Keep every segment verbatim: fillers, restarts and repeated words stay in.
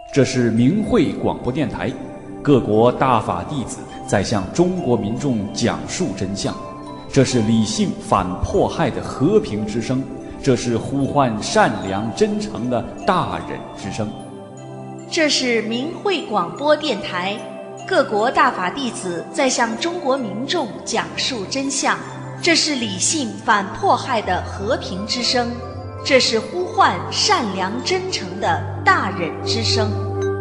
这是明慧广播电台，各国大法弟子在向中国民众讲述真相。这是理性反迫害的和平之声，这是呼唤善良真诚的大忍之声。 这是明慧广播电台，各国大法弟子在向中国民众讲述真相。这是理性反迫害的和平之声，这是呼唤善良真诚的大忍之声。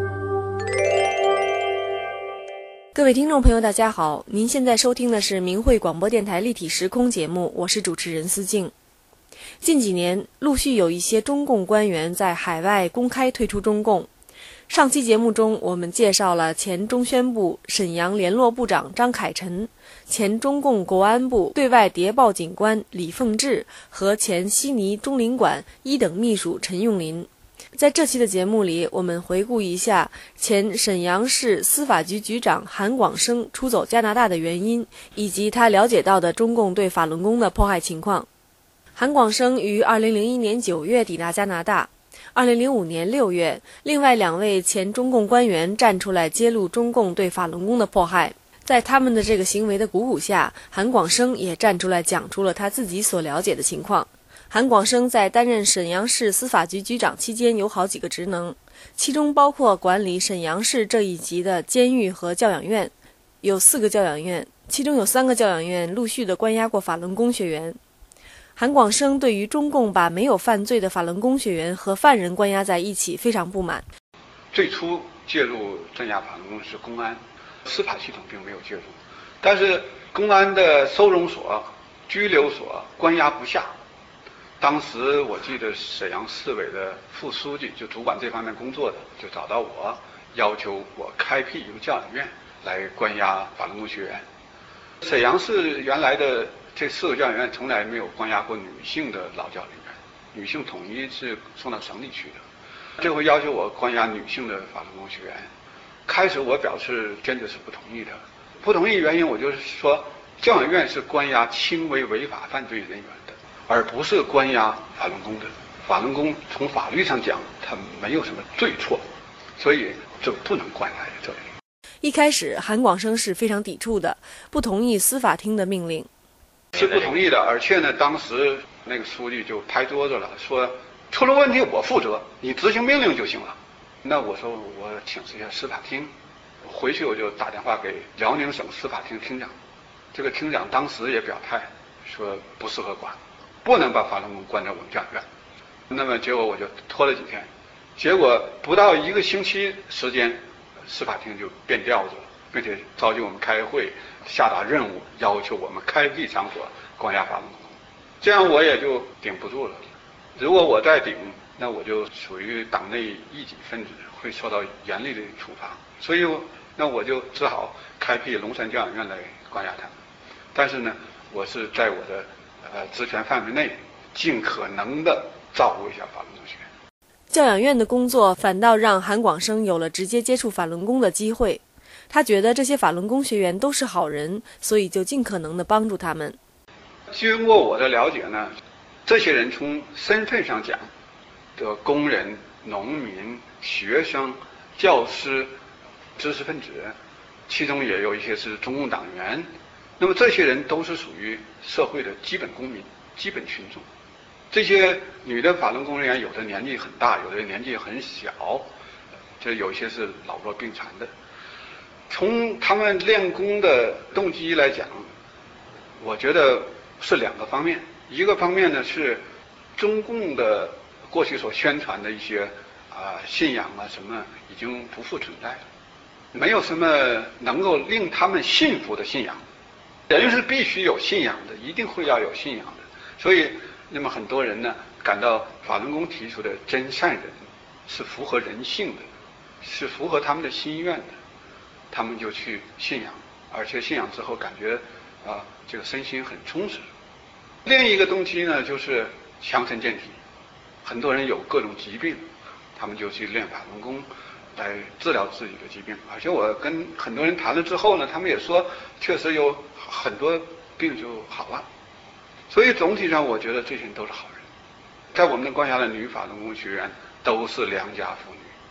各位听众朋友大家好，您现在收听的是明慧广播电台立体时空节目，我是主持人思静。近几年陆续有一些中共官员在海外公开退出中共。上期节目中我们介绍了前中宣部沈阳联络部长张凯臣，前中共国安部对外谍报警官李凤智和前悉尼中领馆一等秘书陈永林。在这期的节目里，我们回顾一下前沈阳市司法局局长韩广生出走加拿大的原因，以及他了解到的中共对法轮功的迫害情况。韩广生于二零零一年九月抵达加拿大，二零零五年六月，另外两位前中共官员站出来揭露中共对法轮功的迫害。在他们的这个行为的鼓舞下，韩广生也站出来讲出了他自己所了解的情况。韩广生在担任沈阳市司法局局长期间有好几个职能，其中包括管理沈阳市这一级的监狱和教养院，有四个教养院，其中有三个教养院陆续的关押过法轮功学员。韩广生对于中共把没有犯罪的法轮功学员和犯人关押在一起非常不满。 最初介入镇压法轮功是公安，司法系统并没有介入，但是公安的收容所、拘留所关押不下。当时我记得沈阳市委的副书记就主管这方面工作的，就找到我，要求我开辟一个教养院来关押法轮功学员。沈阳市原来的这四个教养院从来没有关押过女性的劳教人员，女性统一是送到省里去的。这回要求我关押女性的法轮功学员，开始我表示坚决是不同意的。不同意原因我就是说，教养院是关押轻微违法犯罪人员的，而不是关押法轮功的。法轮功从法律上讲，它没有什么罪错，所以就不能关押在这里。 一开始韩广生是非常抵触的，不同意司法厅的命令。 是不同意的，而且呢，当时那个书记就拍桌子了，说出了问题我负责，你执行命令就行了。那我说我请示一下司法厅，回去我就打电话给辽宁省司法厅厅长，这个厅长当时也表态说不适合管，不能把法轮功关在我们教养院。那么结果我就拖了几天，结果不到一个星期时间，司法厅就变调子了，并且召集我们开会，下达任务，要求我们开辟场所关押法轮功。这样我也就顶不住了。如果我再顶，那我就属于党内异己分子，会受到严厉的处罚。所以那我就只好开辟龙山教养院来关押他们。但是呢，我是在我的呃职权范围内，尽可能的照顾一下法轮功学员。 教养院的工作反倒让韩广生有了直接接触法轮功的机会。他觉得这些法轮功学员都是好人，所以就尽可能的帮助他们。 经过我的了解呢，这些人从身份上讲的工人、农民、学生、教师、知识分子，其中也有一些是中共党员，那么这些人都是属于社会的基本公民、基本群众。这些女的法轮功人员有的年纪很大，有的年纪很小，这有一些是老弱病残的。从他们练功的动机来讲，我觉得是两个方面。一个方面呢是中共的过去所宣传的一些啊、呃、信仰啊什么已经不复存在了，没有什么能够令他们信服的信仰。人是必须有信仰的，一定会要有信仰的。所以那么很多人呢感到法轮功提出的真善人是符合人性的，是符合他们的心愿的，他们就去信仰，而且信仰之后感觉啊这个身心很充实。另一个动机呢就是强身健体，很多人有各种疾病，他们就去练法轮功来治疗自己的疾病。而且我跟很多人谈了之后呢，他们也说确实有很多病就好了。所以总体上我觉得这些人都是好人。在我们的关押的女法轮功学员都是良家妇女，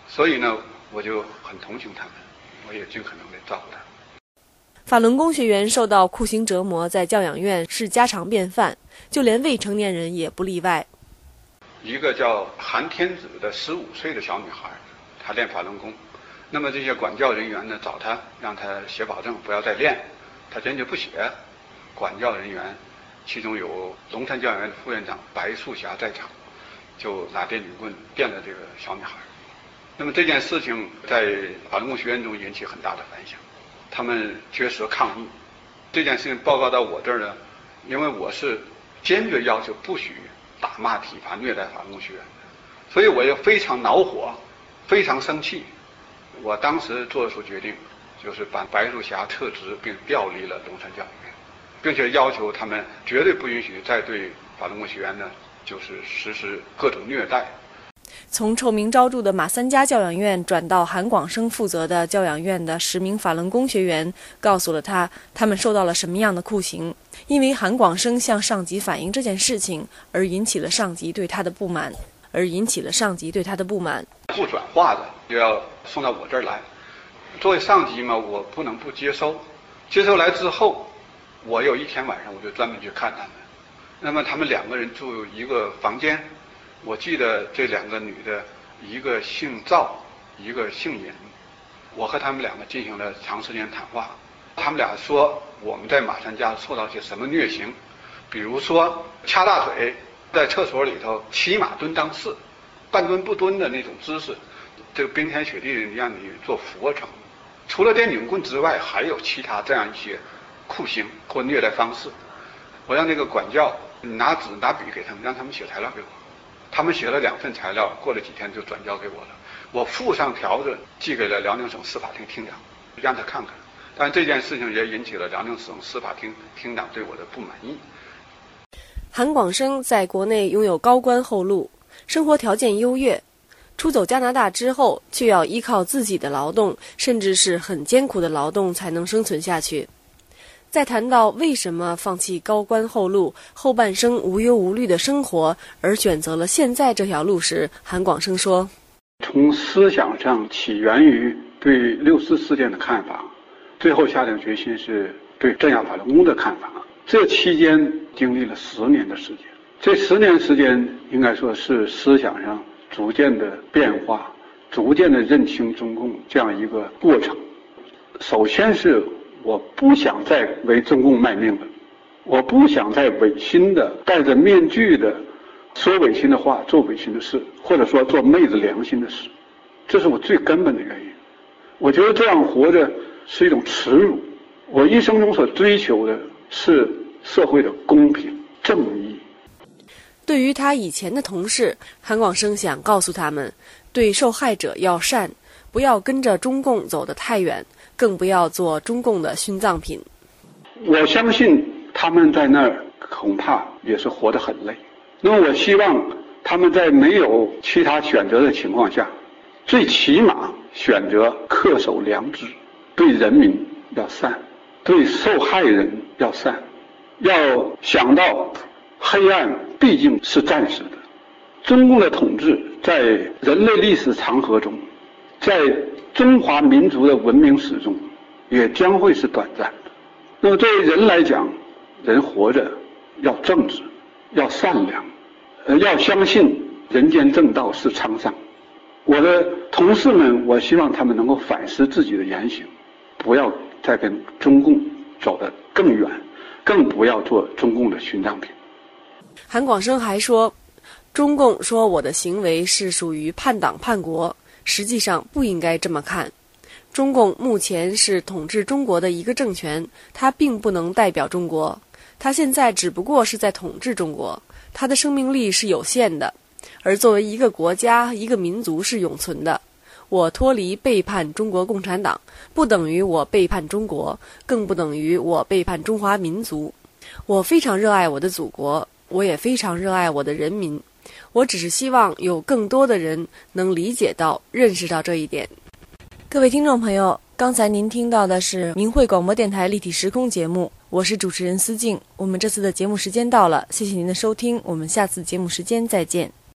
所以呢，我就很同情他们，我也尽可能的照顾他们。 法轮功学员受到酷刑折磨在教养院是家常便饭，就连未成年人也不例外。 一个叫韩天子的十五岁的小女孩，她练法轮功，那么这些管教人员呢找她，让她写保证不要再练，她坚决不写。管教人员其中有龙山教养院的副院长白素霞在场，就拿电警棍电了这个小女孩。那么这件事情在法轮功学院中引起很大的反响，他们绝食抗议。这件事情报告到我这儿呢，因为我是坚决要求不许打骂体罚虐待法轮功学员，所以我也非常恼火，非常生气。我当时做出决定，就是把白素霞撤职并调离了龙山教养院，并且要求他们绝对不允许再对法轮功学员呢就是实施各种虐待。 从臭名昭著的马三家教养院转到韩广生负责的教养院的十名法轮功学员告诉了他他们受到了什么样的酷刑，因为韩广生向上级反映这件事情而引起了上级对他的不满而引起了上级对他的不满不转化的就要送到我这儿来，作为上级嘛，我不能不接收。接收来之后，我有一天晚上我就专门去看他们。那么他们两个人住一个房间，我记得这两个女的，一个姓赵，一个姓尹。我和他们两个进行了长时间谈话，他们俩说我们在马三家受到些什么虐刑，比如说掐大腿，在厕所里头骑马蹲裆式，半蹲不蹲的那种姿势，这个冰天雪地让你做俯卧撑。除了电警棍之外，还有其他这样一些酷刑或虐待方式。我让那个管教拿纸拿笔给他们，让他们写材料给我。他们写了两份材料，过了几天就转交给我了。我附上条子寄给了辽宁省司法厅厅长，让他看看。但这件事情也引起了辽宁省司法厅厅长对我的不满意。 韩广生在国内拥有高官厚禄，生活条件优越，出走加拿大之后却要依靠自己的劳动，甚至是很艰苦的劳动才能生存下去。在谈到为什么放弃高官厚禄，后半生无忧无虑的生活，而选择了现在这条路时，韩广生说： 从思想上起源于对六四事件的看法，最后下定决心是对镇压法轮功的看法。这期间经历了十年的时间，这十年时间应该说是思想上逐渐的变化，逐渐的认清中共这样一个过程。首先是我不想再为中共卖命了，我不想再违心的戴着面具的说违心的话，做违心的事，或者说做昧着良心的事，这是我最根本的原因。我觉得这样活着是一种耻辱。我一生中所追求的是社会的公平正义。 对于他以前的同事，韩广生想告诉他们，对受害者要善，不要跟着中共走得太远，更不要做中共的殉葬品。 我相信他们在那儿恐怕也是活得很累。那么我希望他们在没有其他选择的情况下，最起码选择恪守良知，对人民要善，对受害人要善，要想到黑暗毕竟是暂时的。中共的统治在人类历史长河中，在中华民族的文明史中，也将会是短暂的。那么对于人来讲，人活着要正直，要善良，呃，要相信人间正道是沧桑。我的同事们，我希望他们能够反思自己的言行，不要再跟中共走得更远，更不要做中共的殉葬品。 韩广生还说，中共说我的行为是属于叛党叛国，实际上不应该这么看。中共目前是统治中国的一个政权，它并不能代表中国，它现在只不过是在统治中国，它的生命力是有限的，而作为一个国家一个民族是永存的。我脱离背叛中国共产党，不等于我背叛中国，更不等于我背叛中华民族。我非常热爱我的祖国，我也非常热爱我的人民，我只是希望有更多的人能理解到认识到这一点。各位听众朋友，刚才您听到的是明慧广播电台立体时空节目，我是主持人思静。我们这次的节目时间到了，谢谢您的收听，我们下次节目时间再见。